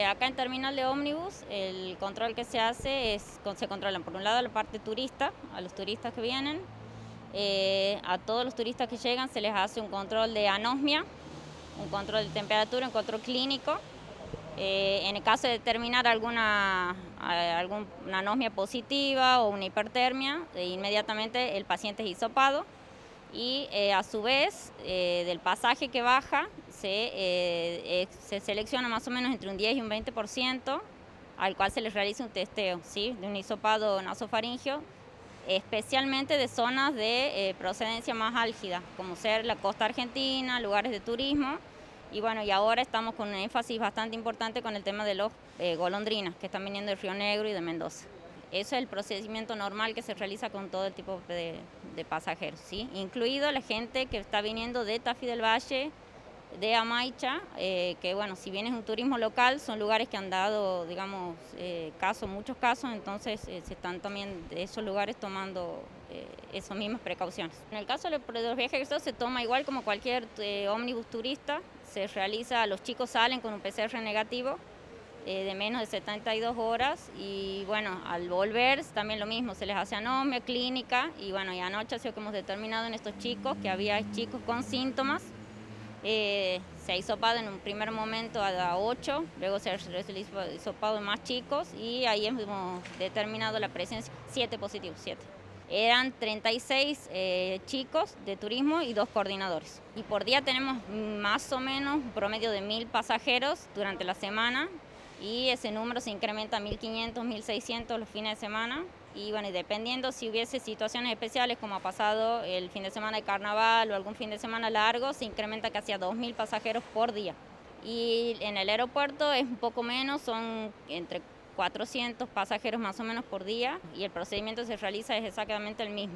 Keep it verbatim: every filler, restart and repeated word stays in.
Acá en Terminal de Ómnibus el control que se hace es, se controlan por un lado la parte turista, a los turistas que vienen, eh, a todos los turistas que llegan se les hace un control de anosmia, un control de temperatura, un control clínico. Eh, en el caso de determinar alguna, alguna anosmia positiva o una hipertermia, eh, inmediatamente el paciente es hisopado y eh, a su vez eh, del pasaje que baja se, eh, eh, se selecciona más o menos entre un diez y un veinte por ciento al cual se les realiza un testeo, ¿sí? De un hisopado nasofaringeo, especialmente de zonas de eh, procedencia más álgida, como ser la costa argentina, lugares de turismo. Y bueno, y ahora estamos con un énfasis bastante importante con el tema de los eh, golondrinas que están viniendo de Río Negro y de Mendoza. Eso es el procedimiento normal que se realiza con todo el tipo de, de pasajeros, ¿sí? Incluido la gente que está viniendo de Tafí del Valle, de Amaicha, eh, que bueno, si bien es un turismo local, son lugares que han dado, digamos, eh, casos, muchos casos, entonces eh, se están también de esos lugares tomando eh, esas mismas precauciones. En el caso de los viajes egresados se toma igual como cualquier eh, ómnibus turista, se realiza, los chicos salen con un P C R negativo, Eh, de menos de setenta y dos horas y bueno, al volver también lo mismo, se les hace anomia clínica y bueno, y anoche ha sido que hemos determinado en estos chicos que había chicos con síntomas, eh, se ha hisopado en un primer momento a ocho, luego se ha hisopado en más chicos y ahí hemos determinado la presencia, siete positivos, siete. Eran treinta y seis eh, chicos de turismo y dos coordinadores. Y por día tenemos más o menos un promedio de mil pasajeros durante la semana y ese número se incrementa a mil quinientos, mil seiscientos los fines de semana. Y bueno, y dependiendo si hubiese situaciones especiales como ha pasado el fin de semana de carnaval o algún fin de semana largo, se incrementa casi a dos mil pasajeros por día. Y en el aeropuerto es un poco menos, son entre cuatrocientos pasajeros más o menos por día y el procedimiento se realiza es exactamente el mismo.